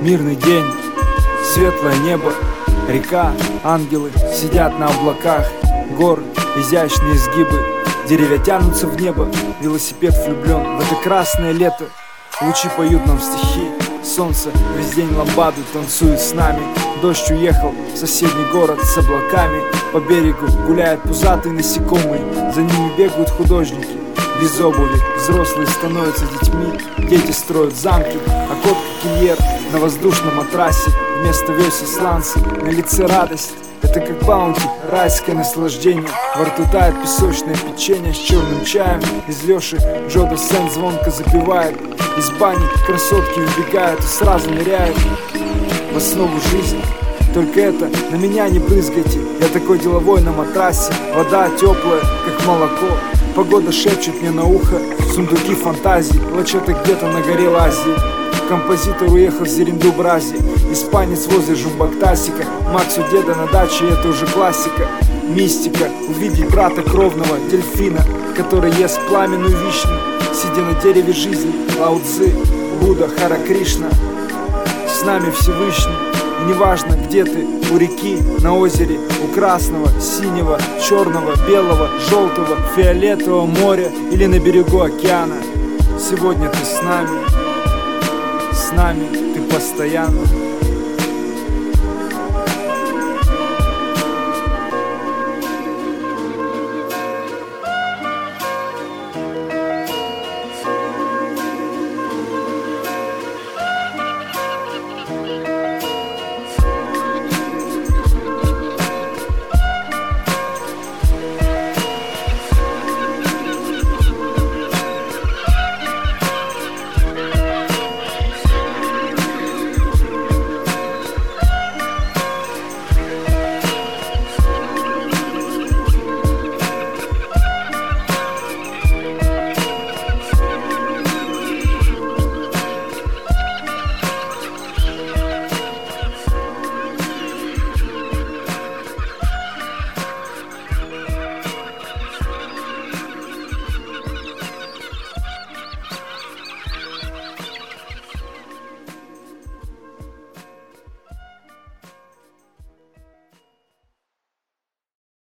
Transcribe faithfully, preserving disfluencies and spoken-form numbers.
Мирный день, светлое небо, река, ангелы сидят на облаках, горы, изящные изгибы, деревья тянутся в небо, велосипед влюблен в это красное лето. Лучи поют нам стихи, солнце весь день ламбаду танцует с нами. Дождь уехал в соседний город с облаками, по берегу гуляют пузатые насекомые, за ними бегают художники без обуви. Взрослые становятся детьми, дети строят замки, а кот кокильер на воздушном матрасе. Вместо весел сланцы, на лице радость. Это как баунти, райское наслаждение. Во рту тает песочное печенье с черным чаем. Из Лёши Джо Дассен звонко запевает. Из бани красотки выбегают и сразу ныряют в основу жизни. Только это, на меня не брызгайте, я такой деловой на матрасе. Вода теплая, как молоко, погода шепчет мне на ухо. Сундуки фантазий, плачета где-то на горе Лазии. Композитор уехал в Зеренду Брази, испанец возле Жумбактасика. Макс у деда на даче, это уже классика. Мистика, увидеть брата кровного дельфина, который ест пламенную вишню, сидя на дереве жизни. Лао Цзы, Будда, Хара Кришна, с нами Всевышний. И неважно, где ты, у реки, на озере, у красного, синего, черного, белого, желтого, фиолетового моря или на берегу океана. Сегодня ты с нами, с нами ты постоянно.